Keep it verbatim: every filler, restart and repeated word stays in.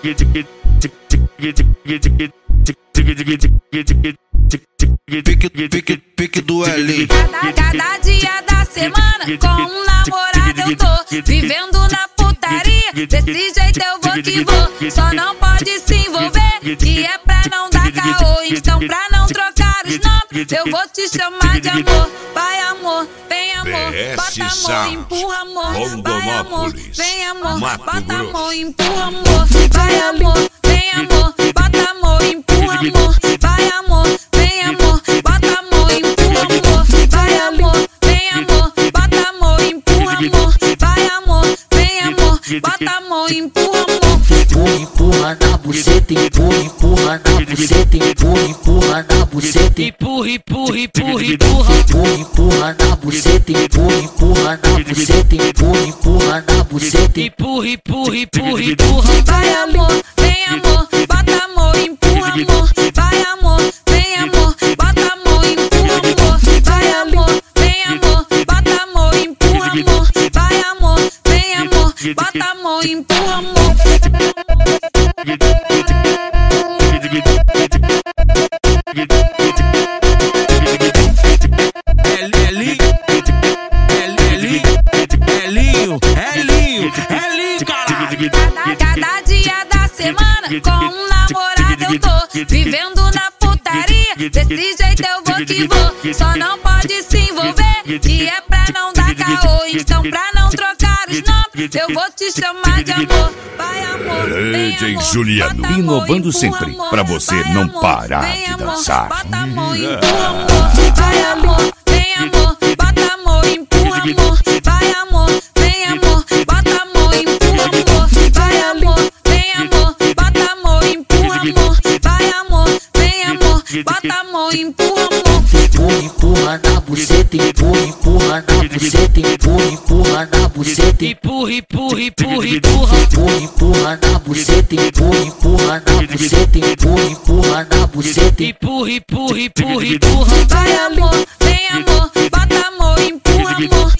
Pique, pique, pique do L. Cada, cada dia da semana com um namorado eu tô vivendo na putaria. Desse jeito eu vou que vou, só não pode se envolver, que é pra não dar caô. Então pra não trocar os nomes, eu vou te chamar de amor. Vai amor, vem amor, bota amor, empurra amor. Vai amor, vem amor, bota amor, empurra amor. Vai amor, vem amor, bota amor, empurra amor. Vai amor, vem amor, bota amor, empurra amor. Vai amor, vem amor, bota amor, empurra amor. Vai amor, vem amor, bota amor, empurra amor. Empurra, empurra na buceta, empurra, empurra na buceta, empurra, empurra na buceta. Empurra, empurra, empurra, empurra. Empurra, empurra na buceta, empurra, empurra na buceta, empurra, empurra na buceta. Empurra, empurra, empurra, empurra. Vai amor, vem amor, bota amor, empurra amor. Vai amor, vem amor, bota amor, empurra amor. Vai amor, vem amor, bota amor, empurra amor. Vai amor, vem amor, bota amor, empurra amor. Cada dia da semana com um namorado eu tô vivendo na putaria. Desse jeito eu vou que vou, só não pode se envolver, que é pra não dar caô. Então pra não trocar os nomes, eu vou te chamar de amor. Vai amor, vem D J amor, Juliano, bota amor, inovando empurra sempre, amor. pra você Vai não amor, parar vem de amor, dançar. Bota amor, empurra amor. Vai amor, vem amor, bota amor, empurra amor. Vai amor, vem amor, bota amor, empurra amor. Vai amor, vem amor, bota amor, empurra amor. Vai amor, vem amor, bota amor, empurra amor. Empurra, empurra na buceta, empurra, empurra na buceta, empurra, empurra na buceta. Empurra, empurra, empurra, empurra. Empurra, empurra na buceta, empurra, empurra na buceta, empurra, empurra na buceta. Empurra, empurra, empurra, empurra. Vai amor, vem amor, bota amor, empurra amor.